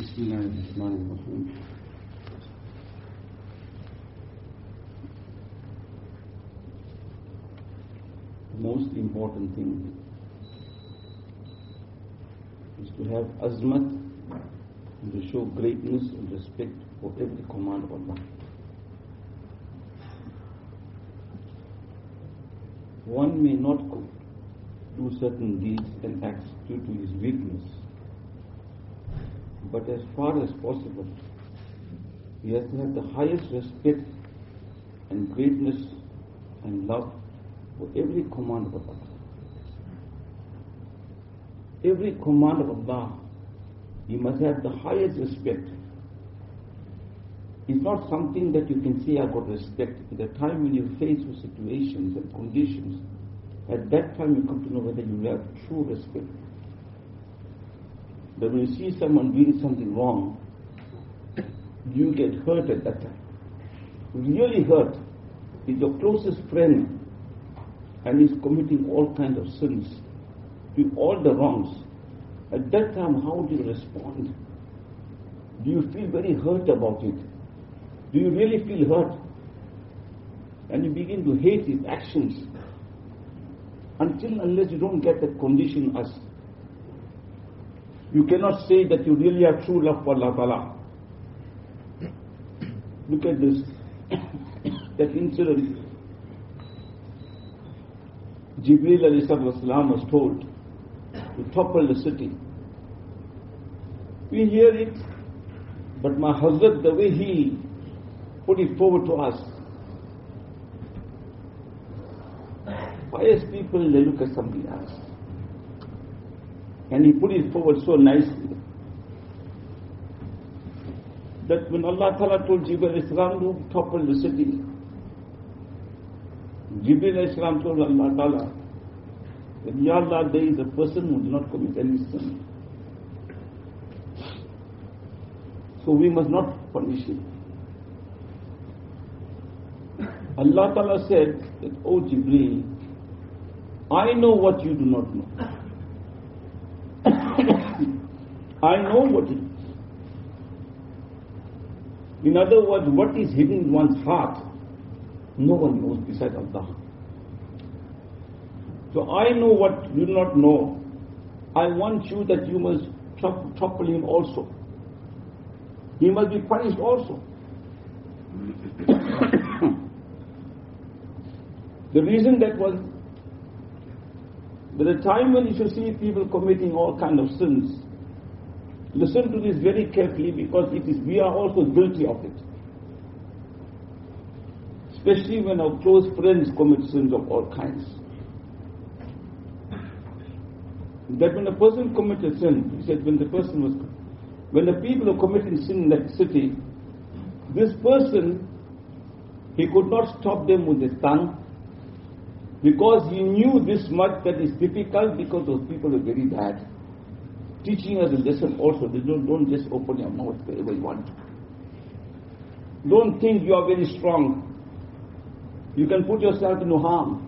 Bismillahirrahmanirrahim. The most important thing is to have azmat and to show greatness and respect for every command of Allah. One may not do certain deeds and acts due to his weakness, but as far as possible, he has to have the highest respect and greatness and love for every command of Allah. Every command of Allah, he must have the highest respect. It's not something that you can say, I got respect. At the time when you face with situations and conditions, at that time you come to know whether you have true respect. But when you see someone doing something wrong, you get hurt at that time. Really hurt. He's your closest friend and he's committing all kinds of sins, doing all the wrongs. At that time, how do you respond? Do you feel very hurt about it? Do you really feel hurt? And you begin to hate his actions unless you don't get that condition as you cannot say that you really have true love for Allah Ta'ala. Look at this, that incident. Jibreel alayhi salam was told to topple the city. We hear it, but my Hazrat, the way he put it forward to us, pious people, they look at something else. And he put it forward so nicely that when Allah Ta'ala told Jibreel alayhi salam to topple the city, Jibreel alayhi salam told Allah Ta'ala that, Ya Allah, there is a person who did not commit any sin, so we must not punish him. Allah Ta'ala said that, O Jibreel, I know what you do not know. I know what it is. In other words, what is hidden in one's heart, no one knows besides Allah. So I know what you do not know. I want you that you must topple him also. He must be punished also. The reason that was, by the time when you should see people committing all kinds of sins, listen to this very carefully, because we are also guilty of it. Especially when our close friends commit sins of all kinds. That when a person commits a sin, he said when the people are committing sin in that city, this person, he could not stop them with his tongue, because he knew this much that is difficult, because those people are very bad. Teaching us a lesson also, don't just open your mouth wherever you want. Don't think you are very strong. You can put yourself into harm.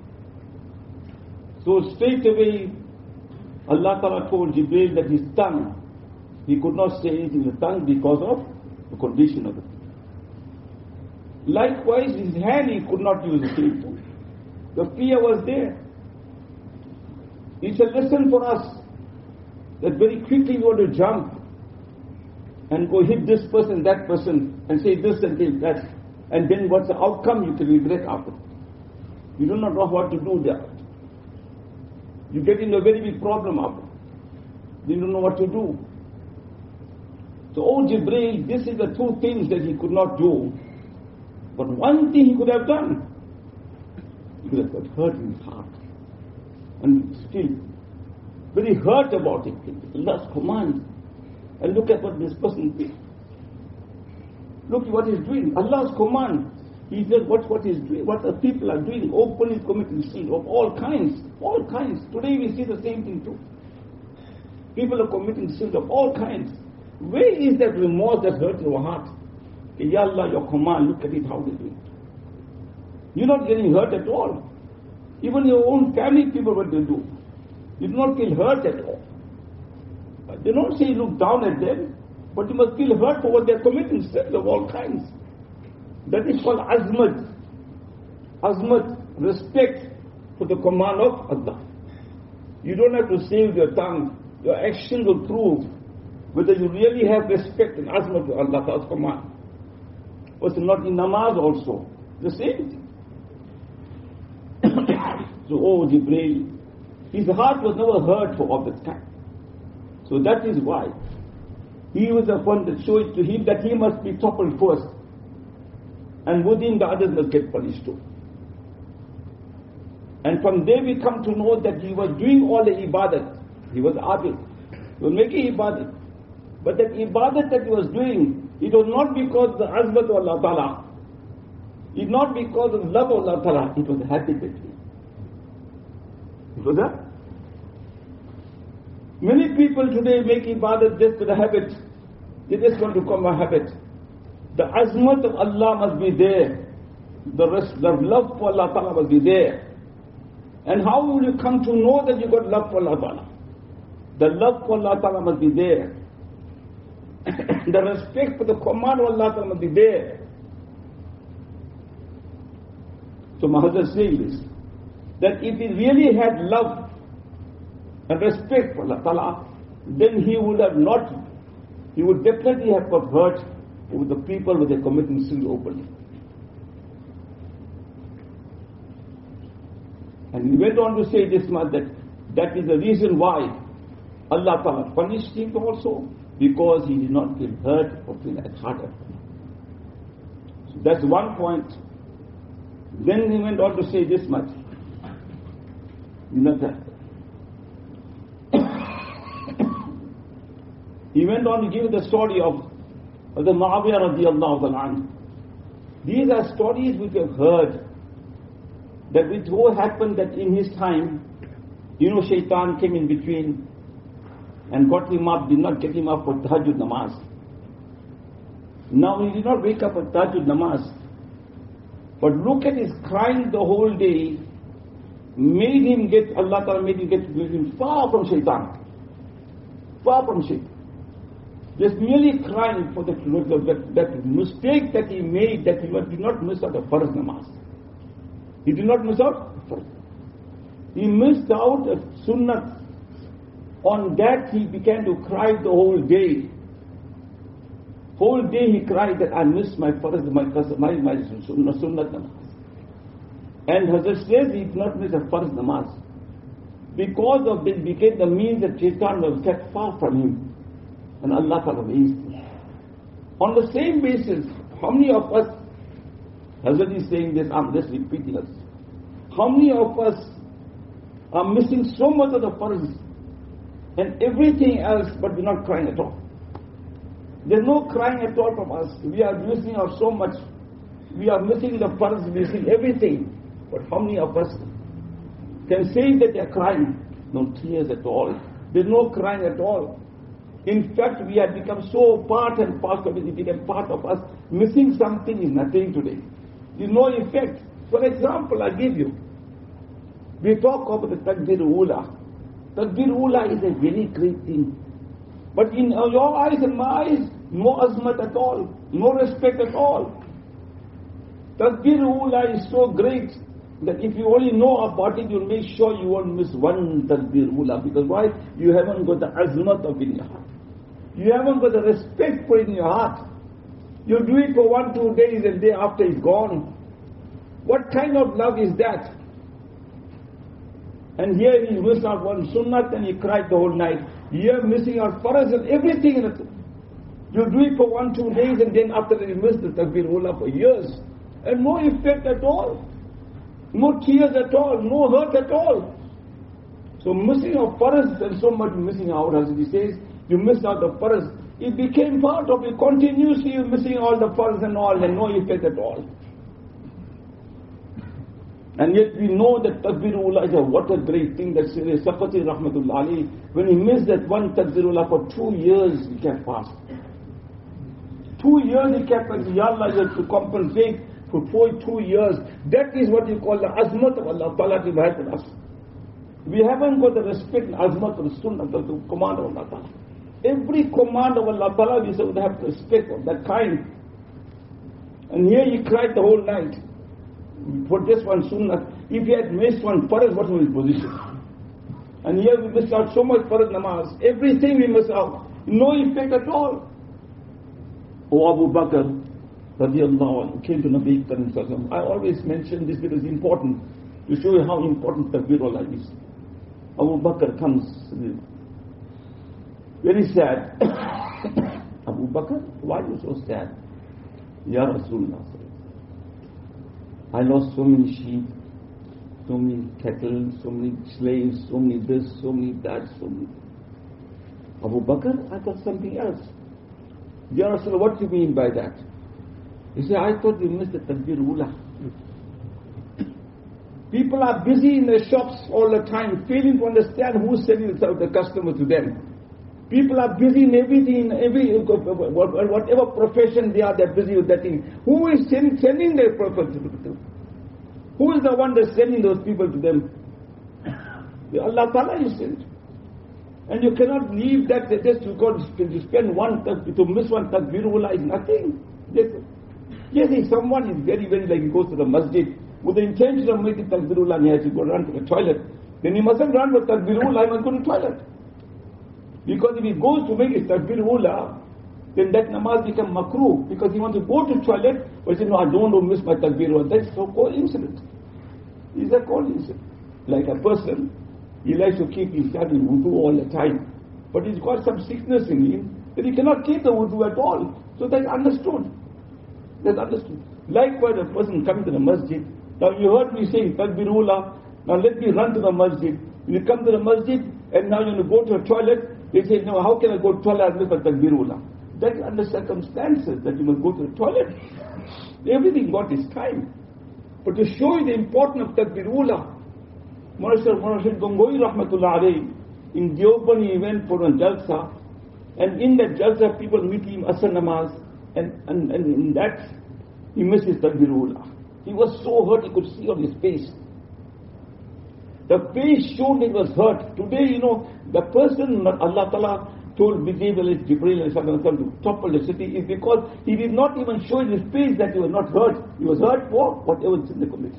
So straight away, Allah Ta'ala told Jibreel that his tongue, he could not say anything with the tongue because of the condition of it. Likewise, his hand he could not use the same thing. The fear was there. It's a lesson for us that very quickly you want to jump and go hit this person, that person, and say this and say that, and then what's the outcome you can regret after. You do not know what to do there. You get into a very big problem after. You don't know what to do. So, O Jibreel, this is the two things that he could not do. But one thing he could have done. He could have got hurt in his heart. And still, very hurt about it. Allah's command. And look at what this person did. Look what he's doing. Allah's command. He said what he's doing, what the people are doing, openly committing sin of all kinds. All kinds. Today we see the same thing too. People are committing sins of all kinds. Where is that remorse that hurts your heart? Ya Allah, your command, look at it, how they do it. You're not getting hurt at all. Even your own family people, what they do. You do not feel hurt at all. They don't say look down at them. But you must feel hurt for what they are committing, sins of all kinds. That is called azmat. Azmat, respect for the command of Allah. You don't have to say with your tongue, your action will prove whether you really have respect and azmat for Allah's command. Was not in namaz also the same thing. So, oh Jibreel, his heart was never hurt for all that kind. So that is why he was the one that showed to him that he must be toppled first. And within the others must get punished too. And from there we come to know that he was doing all the ibadat. He was abid. He was making ibadat. But that ibadat that he was doing, it was not because of the azmat of Allah Ta'ala. It was not because of love of Allah Ta'ala. It was a habit between. It was a... Many people today make ibadat just to the habit. They just want to become a habit. The azmat of Allah must be there. The love for Allah Ta'ala must be there. And how will you come to know that you got love for Allah Ta'ala? The love for Allah Ta'ala must be there. The respect for the command of Allah Ta'ala must be there. So Maharaj is saying this, that if he really had love and respect for Allah Ta'ala, then he would definitely have got hurt with the people when they committing sin openly. And he went on to say this much, that is the reason why Allah Ta'ala punished him also, because he did not feel hurt or feel heart. So that's one point. Then he went on to say this much. You know that. He went on to give the story of the Muawiyah radiallahu anhu. These are stories which we have heard, that it so happened that in his time, Shaitan came in between and got him up, did not get him up for tahajjud namaz. Now he did not wake up for tahajjud namaz. But look at his crying the whole day, Allah Ta'ala made him far from Shaitan. Far from Shaitan. Just merely crying for that mistake that he made, that he did not miss out the farz namaz. He did not miss out farz. He missed out a sunnah. On that he began to cry the whole day. Whole day he cried that I missed my farz, my sunnah namaz. And Hazrat says he did not miss a farz namaz. Because of this became the means that Shaitan was kept far from him. And Allah Ta'ala raised him. On the same basis, how many of us, Hazrat is saying this, I'm just repeating us. How many of us are missing so much of the farz and everything else, but we're not crying at all? There's no crying at all from us. We are missing out so much. We are missing the farz, missing everything. But how many of us can say that they're crying? No tears at all. There's no crying at all. In fact, we have become so part and parcel of it, it became part of us. Missing something is nothing today. There's no effect. For example, I give you. We talk about the Takbir Ula. Takbir Ula is a very great thing. But in your eyes and my eyes, no azmat at all, no respect at all. Takbir Ula is so great that if you only know about it, you'll make sure you won't miss one Takbir Ula. Because why? You haven't got the azmat of it in your heart. You haven't got the respect for it in your heart. You do it for 1-2 days and day after it's gone. What kind of love is that? And here he missed out one sunnat and he cried the whole night. Here missing out farz and everything in it. You do it for 1-2 days and then after that you miss the Takbir Ula for years. And no effect at all. No tears at all. No hurt at all. So missing out farz and so much missing out, as he says, you missed out the farz. It became part of it. Continuously you missing all the farz and all and no effect at all. And yet we know that Takbir Ula is what a great thing. That Safati Rahmatullah Ali, when he missed that one Takbir Ula for 2 years, he kept fast. 2 years he kept fast. Ya Allah, you have to compensate for 2 years. That is what you call the azmat of Allah Ta'ala to help us. We haven't got the respect and azmat of the sunnah, the command of Allah Ta'ala. Every command of Allah Ta'ala we would have respect of that kind. And here he cried the whole night for just one sunnah. If he had missed one farz, what was his position? And here we missed out so much farz namaz. Everything we missed out. No effect at all. O Abu Bakr radiallahu anhu came to Nabi Karim Sallallahu. I always mention this because it's important to show you how important Takbirullah is. Abu Bakr comes, very sad. Abu Bakr, why are you so sad? Ya Rasulullah, I lost so many sheep, so many cattle, so many slaves, so many this, so many that, so many. Abu Bakr, I thought something else. Ya Rasulullah, what do you mean by that? He said, I thought you missed the Takbirullah. People are busy in their shops all the time, failing to understand who's selling the customer to them. People are busy in everything, whatever profession they are, they're busy with that thing. Who is sending their purpose to? Who is the one that's sending those people to them? Allah Ta'ala is sent. And you cannot leave that just to go to spend to miss one Takbirullah is nothing. Yes, if someone is very, very like he goes to the masjid with the intention of making Takbirullah and he has to go run to the toilet, then he mustn't run with Takbirullah, he must go to the toilet. Because if he goes to make his Takbirullah, then that namaz becomes makruh, because he wants to go to the toilet, but he says, no, I don't want to miss my Takbirullah. That's so coincidence. It's a coincidence. Like a person, he likes to keep his wudu all the time, but he's got some sickness in him that he cannot keep the wudu at all. So that's understood. That's understood. Likewise, a person coming to the masjid, now you heard me saying Takbirullah, now let me run to the masjid. When you come to the masjid, and now you want to go to a toilet, they say, no, how can I go to the toilet and miss my Takbirullah? That is under circumstances that you must go to the toilet. Everything got its time. But to show you the importance of Takbirullah, Murashid Gangoi Rahmatullah alayhi, in Deoband he went for a jalsa, and in that jalsa people meet him Asr namaz, and in that he missed his Takbirullah. He was so hurt, he could see on his face. The face showed he was hurt. Today, the person Allah Ta'ala told Jibreel to topple the city is because he did not even show in his face that he was not hurt. He was hurt for whatever sin they committed.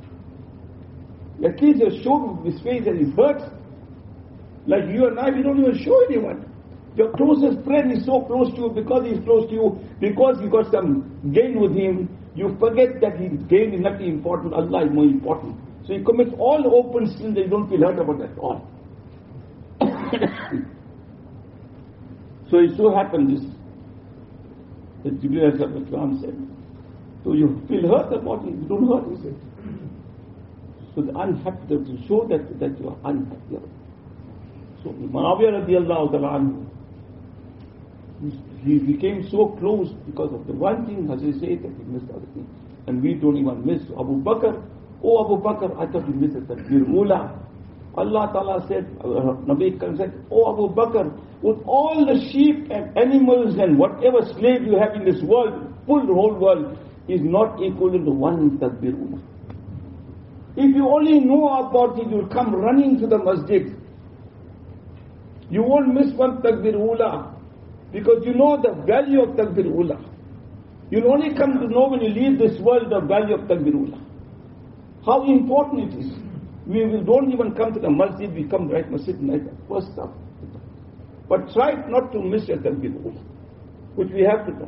At least he showed his face that he's hurt. Like you and I, we don't even show anyone. Your closest friend is so close to you because he's close to you, because you got some gain with him. You forget that his gain is nothing important, Allah is more important. So he commits all the open sins that you don't feel hurt about at all. So it so happened this, that Jibreel said, so you feel hurt about it, you don't hurt, he said. So the unhappy, to show that you are unhappy. So Muawiyah radiallahu ta'ala anhu, he became so close because of the one thing, as I say, that he missed other things. And we don't even miss. Abu Bakr, oh Abu Bakr, I thought you missed the Takbirullah. Allah Ta'ala said, Nabi Karim said, oh Abu Bakr, with all the sheep and animals and whatever slave you have in this world, full the whole world, is not equal to one Takbirullah. If you only know about it, you'll come running to the masjid. You won't miss one Takbirullah, because you know the value of Takbirullah. You'll only come to know when you leave this world the value of Takbirullah. How important it is. We don't even come to the masjid, we come right masjid night, first stop. But try not to miss your Takbirullah, which we have to do.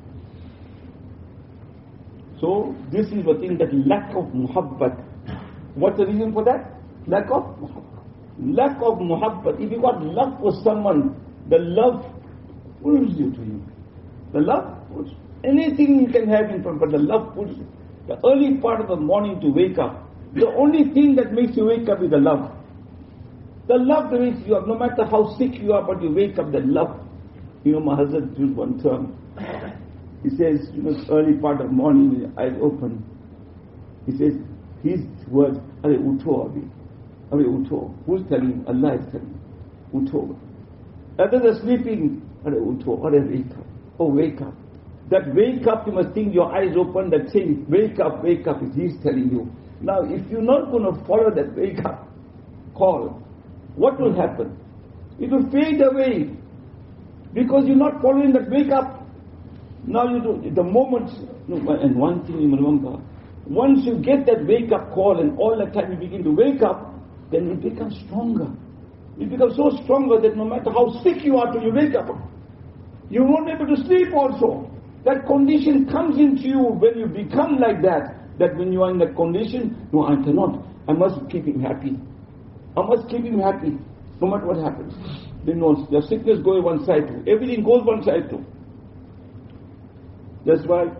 So this is the thing, that lack of muhabbat. What's the reason for that? Lack of muhabbat. Lack of muhabbat. If you got love for someone, the love pulls you to him. The love pulls you. Anything you can have in front, but the love pulls you. The early part of the morning to wake up, the only thing that makes you wake up is the love. The love that makes you up, no matter how sick you are, but you wake up, the love. My husband used one term. He says, early part of the morning, eyes open. He says, his words, Are utho abhi. Are utho. Who's telling him? Allah is telling him. Utho. Others are sleeping. Are utho. Are wake up. Oh, wake up. That wake up, you must think your eyes open, that saying, wake up, is He's telling you. Now, if you're not going to follow that wake up call, what will happen? It will fade away. Because you're not following that wake up. Now you do, the moment, and one thing you remember, once you get that wake up call and all the time you begin to wake up, then it becomes stronger. It becomes so stronger that no matter how sick you are till you wake up, you won't be able to sleep also. That condition comes into you when you become like that. That when you are in that condition, no, I cannot. I must keep him happy. I must keep him happy, no matter what happens. Then the sickness goes one side too. Everything goes one side too. That's why,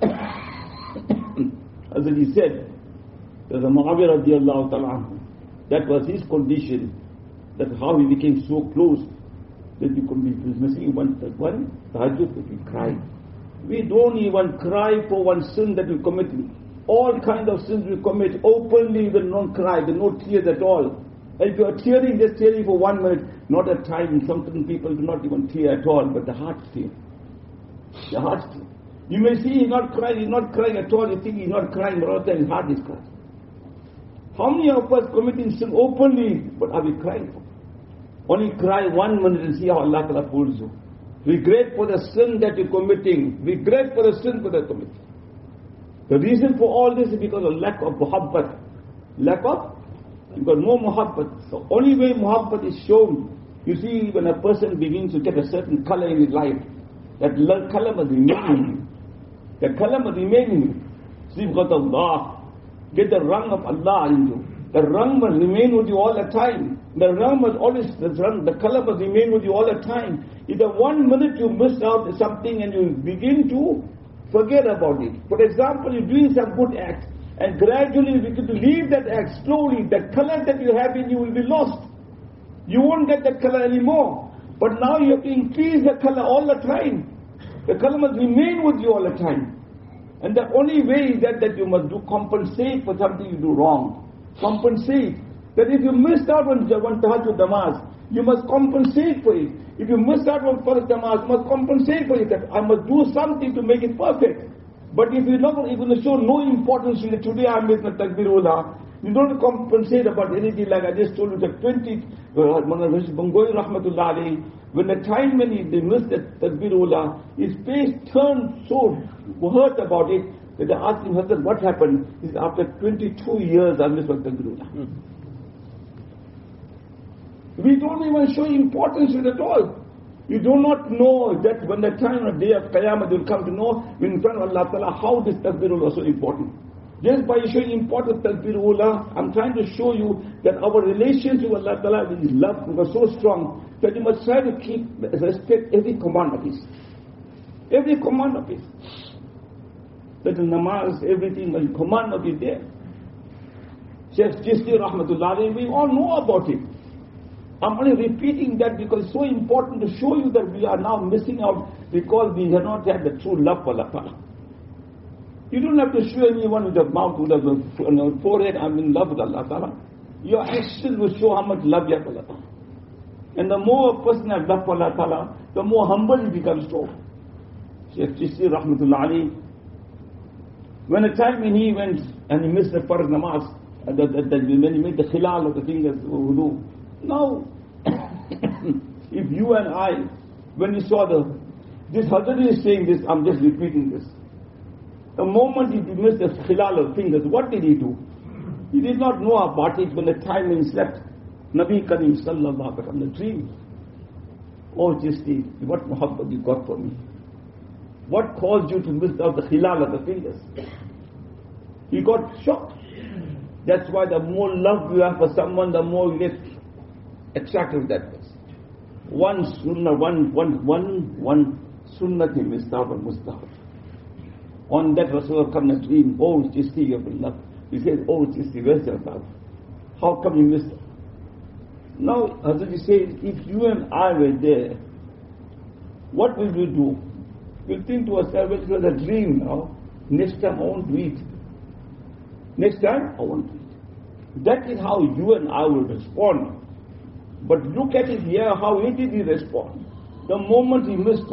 as he said, there's a Muawiyah radiallahu ta'ala, that was his condition, that how he became so close, that he could be missing one tahajjud, that we cry. We don't even cry for one sin that we commit. All kinds of sins we commit openly, we will not cry, there are no tears at all. And if you are tearing, just tearing for 1 minute, not a time. Some people do not even tear at all, but the heart's tear. The heart's tear. You may see he's not crying at all, you think he's not crying, but all the time his heart is crying. How many of us committing sin openly, but are we crying for? Only cry 1 minute and see how Allah Ta'ala pulls you. Regret for the sin that you're committing. Regret for the sin that you're committing. The reason for all this is because of lack of muhabbat. You've got no muhabbat. The only way muhabbat is shown, you see, when a person begins to get a certain color in his life, that color must remain in him. The color must remain in him. Sibghat Allah. Get the rang of Allah in you. The rang must remain with you all the time. The rang must always, the color must remain with you all the time. If the 1 minute you miss out something and you begin to forget about it. For example, you're doing some good act and gradually you begin to leave that act slowly. The color that you have in you will be lost. You won't get that color anymore. But now you have to increase the color all the time. The color must remain with you all the time. And the only way is that you must compensate for something you do wrong. Compensate. That if you missed out on tahajjud namaz, you must compensate for it. If you missed out on first namaz, you must compensate for it. That I must do something to make it perfect. But if you're going to show no importance to it, today I missed the takbirullah, you don't compensate about anything. Like I just told you, that 20, Bangoi rahmatullah alayhi, when the time when they missed the takbirullah, his face turned so hurt about it, that I asked him, Hazrat, what happened? He said, after 22 years I missed the takbirullah. We don't even show importance to it at all. You do not know that when the time of the day of Qiyamah will come to know in front of Allah Ta'ala how this takbirullah is so important. Just by showing importance of takbirullah, I'm trying to show you that our relations with Allah Ta'ala is love was so strong that you must try to respect every command of His. Every command of His. That in namaz, everything, the command of it there. Shaykh Chisti rahmatullah, we all know about it. I'm only repeating that because it's so important to show you that we are now missing out because we have not had the true love for Allah Ta'ala. You don't have to show anyone with a mouth, with a forehead, I'm in love with Allah Ta'ala. Your actions will show how much love you have for Allah Ta'ala. And the more a person has love for Allah Ta'ala, the more humble he becomes to. Shaykh Chisti rahmatullah alayhi, when a time when he went and he missed the Farz namaz, when he made the khilal of the fingers, wudu. Now, if you and I, when we saw this Hazrat is saying this, I'm just repeating this. The moment he missed the khilal of fingers, what did he do? He did not know about it when the time when he slept. Nabi Kareem sallallahu alaihi wasallam, the dream. Oh, Chisti, what muhabbat you got for me? What caused you to miss out the khilal of the fingers? He got shocked. That's why the more love you have for someone, the more you get attracted to that person. One sunnah, one sunnah he missed out on mustahab. On that Rasulullah come and dream, oh Chisti, you have been loved. He said, oh Chisti, where's your love? How come you missed it? Now, Hazrat says, if you and I were there, what will we do? We'll think to ourselves, it was a dream now. Next time I won't do it. Next time I won't do it. That is how you and I will respond. But look at it here, how he did he respond. The moment he missed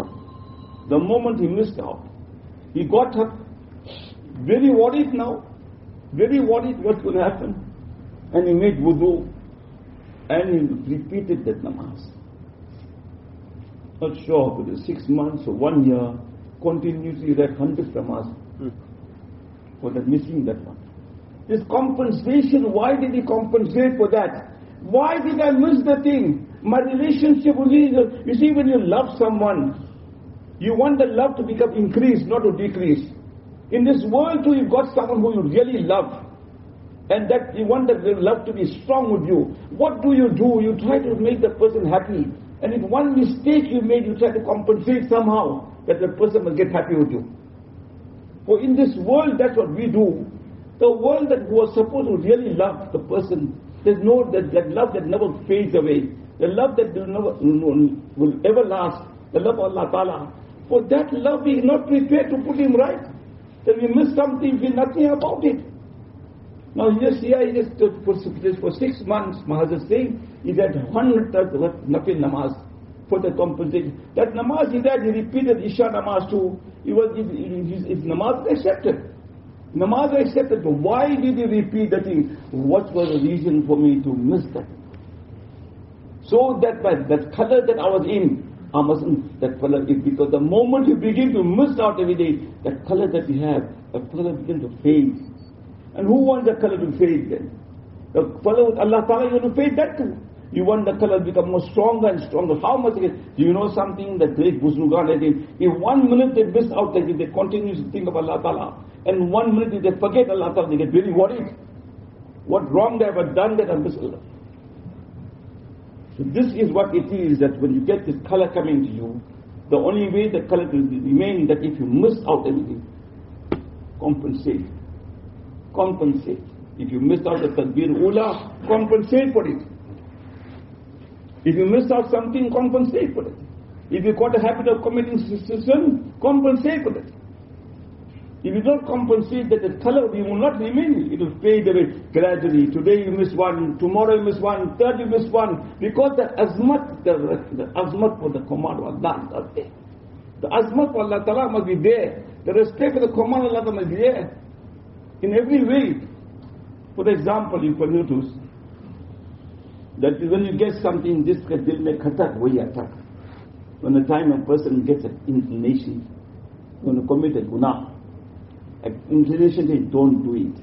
out, he got up, very worried now, very worried what's going to happen. And he made wudu, and he repeated that namaz. Not sure whether 6 months or 1 year, continuously read 100 namaz. For that missing that one. This compensation, why did he compensate for that? Why did I miss the thing? My relationship with you see, when you love someone, you want the love to become increased, not to decrease. In this world too, you've got someone who you really love. And that you want that love to be strong with you. What do? You try to make the person happy. And if one mistake you made, you try to compensate somehow that the person will get happy with you. For in this world, that's what we do. The world that was supposed to really love the person, there's no that love that never fades away. The love that will ever last. The love of Allah Ta'ala. For that love, we are not prepared to put him right. That we miss something, we know nothing about it. Now for 6 months, Maharaj is saying, he had 100 nafil namaz for the compensation. That namaz he did, he repeated Isha namaz too. His namaz was accepted. Namaz was accepted. But why did he repeat that thing? What was the reason for me to miss that? So that that color that I was in, I mustn't, that color, because the moment you begin to miss out every day, that color that you have, that color begins to fade. And who wants the color to fade then? The color with Allah Ta'ala, you want to fade that too. You want the color to become more stronger and stronger. How much again? Do you know something? The great Buzrugan, if 1 minute they miss out, they continue to think of Allah Ta'ala. And 1 minute if they forget Allah Ta'ala, they get really worried. What wrong they have done that I miss Allah? So this is what it is, that when you get this color coming to you, the only way the color will remain that if you miss out anything, compensate. Compensate. If you miss out the Takbir Ula, compensate for it. If you miss out something, compensate for it. If you got a habit of committing sin, compensate for it. If you don't compensate, that the color will not remain. It will fade away gradually. Today you miss one, tomorrow you miss one, third you miss one. Because the azmat, the azmat for the command of Allah is not there. The azmat for Allah Ta'ala must be there. The respect for the command of Allah must be there. In every way. For example, you can notice that when you get something, this dil mein khatak, wahi atak. When the time a person gets an inclination, when to commit a guna, an inclination says, don't do it.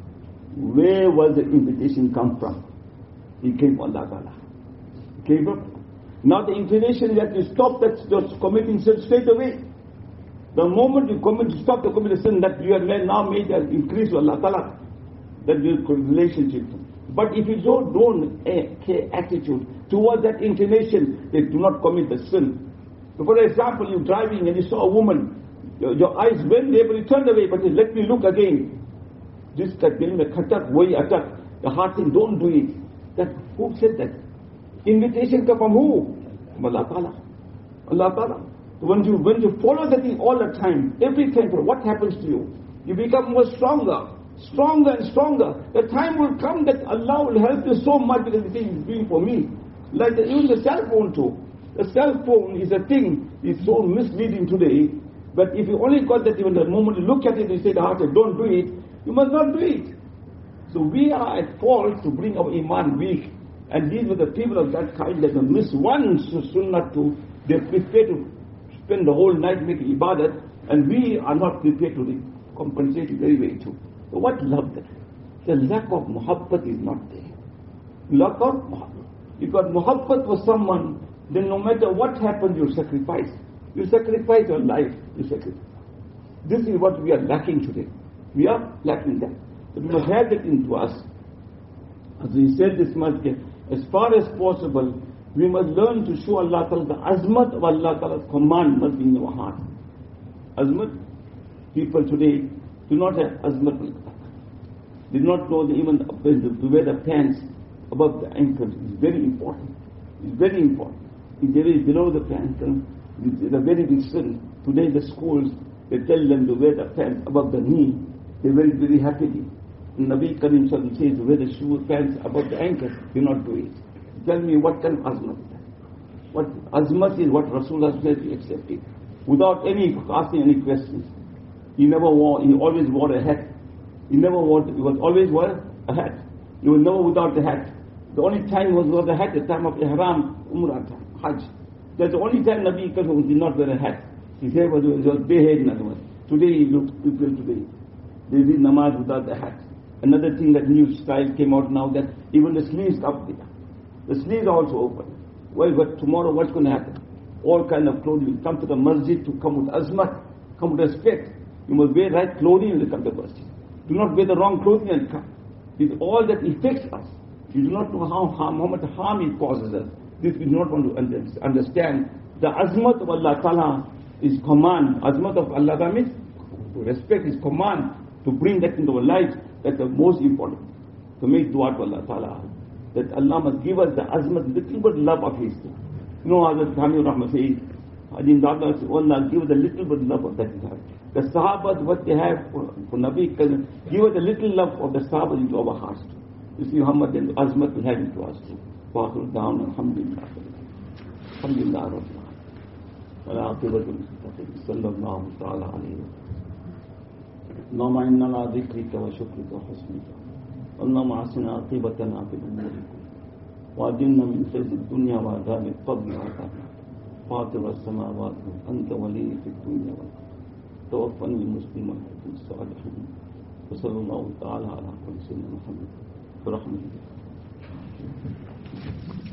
Where was the invitation come from? It came from Allah Ta'ala. It came from. Now the inclination that you stop that committing sin straight away. The moment you stop to commit a sin, that you have now made an increase to Allah Ta'ala, that your relationship. But if you don't care attitude towards that inclination, they do not commit the sin. So for example, you're driving and you saw a woman, your eyes went there, but you turned away, but you let me look again. This khatak, way attack. The heart saying, don't do it. That, who said that? Invitation come from who? From Allah Ta'ala. Allah Ta'ala. So when you follow that thing all the time, every time, what happens to you? You become more stronger and stronger. The time will come that Allah will help you so much because the thing is doing for me. Like even the cell phone too. The cell phone is a thing, it's so misleading today. But if you only got that, even the moment you look at it, you say the heart, don't do it, you must not do it. So we are at fault to bring our iman weak. And these were the people of that kind that miss one sunnah too. They're prepared to spend the whole night making ibadat, and we are not prepared to compensate it very well too. So what love there? The lack of muhabbat is not there. Lack of muhabbat. Because muhabbat for someone, then no matter what happens, you sacrifice. You sacrifice your life. You sacrifice. This is what we are lacking today. We are lacking that. So we must have that into us. As we said this much, as far as possible, we must learn to show Allah Ta'ala, the azmat of Allah Ta'ala's command must be in our heart. Azmat, people today do not have azmat. They do not know even to wear the pants above the ankles. It's very important. It's very important. If there is below the pants, it's a very big sin. Today the schools, they tell them to wear the pants above the knee. They're very, very happy. Nabi Karim says to wear the shoe pants above the ankles. Do not do it. Tell me what kind of azmat is that? What azmat is what Rasulullah said, we accept it. Without asking any questions. He always wore a hat. He always wore a hat. He was never without a hat. The only time he was without a hat, the time of Ihram, Umrah time, Hajj. That's the only time Nabi did not wear a hat. His hair was barehead in other words. Today you look people today. They did namaz without the hat. Another thing that new style came out now that even the sleeves up there. The sleeves are also open. Well, but tomorrow what's going to happen? All kind of clothing. You come to the masjid to come with azmat, come with respect. You must wear right clothing when you come to the masjid. Do not wear the wrong clothing and come. It's all that affects us. You do not know how much harm it causes us. This we do not want to understand. The azmat of Allah Ta'ala is command. Azmat of Allah Ta'ala means to respect His command, to bring that into our lives. That's the most important. To make dua to Allah Ta'ala. That Allah must give us the azmat, little bit love of His. You know, Hazrat Hamid Rahman says, Ajin Dada says, Allah, give us a little bit love of that. The Sahabas, what they have for Nabi, give us a little love of the Sahabas into our hearts. You see, Muhammad and azmat will have into us too. Fa'akhir down, alhamdulillah. Alhamdulillah, Rabbil Alamin. Wa la aqibatu lil-muttaqin. Sallallahu ta'ala alayhi wa sallam. Allahumma inna ala dhikrika wa shukrika wa husnika. Allahumma asina aqibatana fil umuri wa ajinna min khizyi ad-dunya wa adhabi al-qabr wa adhabi fatir as-samawati anta waliyyi fid dunya wal akhirah. Tawaffani musliman wa salihin. Wa sallallahu ta'ala ala kulli sayyidina Muhammad. برحمتك.